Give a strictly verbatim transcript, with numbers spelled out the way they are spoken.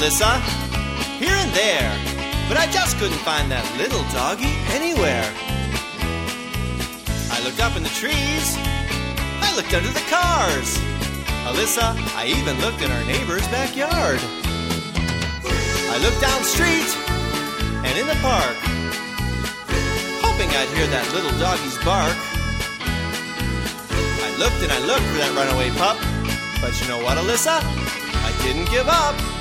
Alyssa. Here and there, but I just couldn't find that little doggy anywhere. I looked up in the trees. I looked under the cars. Alyssa, I even looked in our neighbor's backyard. I looked down street and in the park, hoping I'd hear that little doggy's bark. I looked and I looked for that runaway pup, but you know what, Alyssa? I didn't give up.